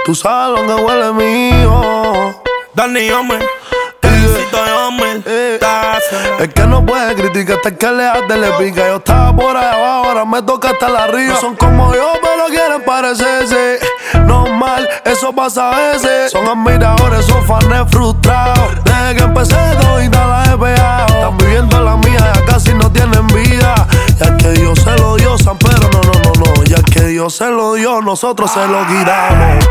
Tu salón que huele mío. Dani Homer, Felicito Homer. Es que no puede criticar hasta que le hace le pica. Yo estaba por allá abajo, ahora me toca hasta la arriba. No son como yo, pero quieren parecerse. Normal, eso pasa a veces. Son admiradores, son fans frustrados. Desde que empecé todita la he pegado. Están viviendo la mía, ya casi no tienen vida. Ya que Dios se lo dio, San Pedro, no. Ya que Dios se lo dio, nosotros se lo quitamos.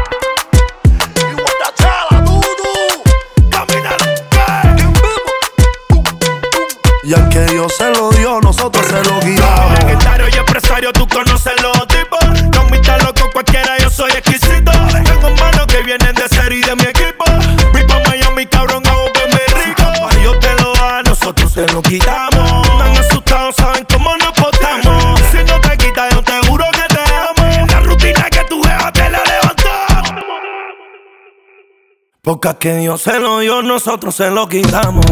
Ya que Dios se lo dio, nosotros se lo guiamos. Legendario y empresario, tú conoces los tipos. No me está loco cualquiera, yo soy exquisito. Tengo manos que vienen de ser y de mi equipo. Mi pa' Miami, cabrón, hago verme rico. Yo te lo da, nosotros se lo quitamos. Están asustados, saben cómo nos portamos. Si no te quitas, yo te juro que te amo. La rutina que tu jefa te la levantó. Porque a que Dios se lo dio, nosotros se lo quitamos.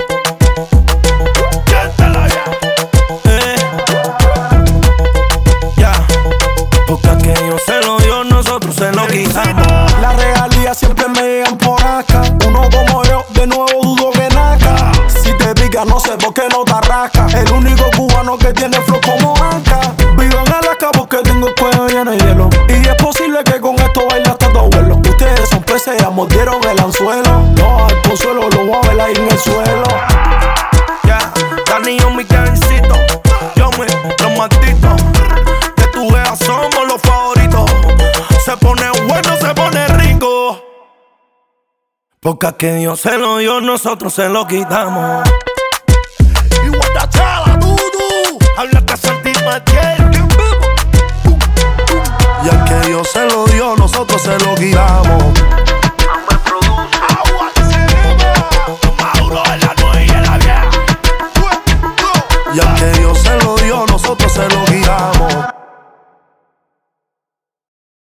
Porque a que Dios se lo dio, nosotros se lo quitamos. La regalía siempre me llegan por acá. Uno como yo, de nuevo dudo que naca. Si te pica, no sé por qué no te arrasca. El único cubano que tiene flow como Anca. Vivo en Alaska porque tengo el cuello lleno de hielo. Y es posible que con esto baile hasta tu abuelo. Ustedes son peces, ya mordieron el anzuelo. No hay consuelo, lo voy a ver ahí en el suelo. Ya, Dani yo mi cabencito. Yo me, los malditos. Que tú veas, somos los favoritos. Se pone bueno, se pone rico. Porque a que Dios se lo dio, nosotros se lo quitamos. Y Guatachala, Dudu. Habla que Santi Matiel. Ya que Dios se lo dio, nosotros se lo guiamos.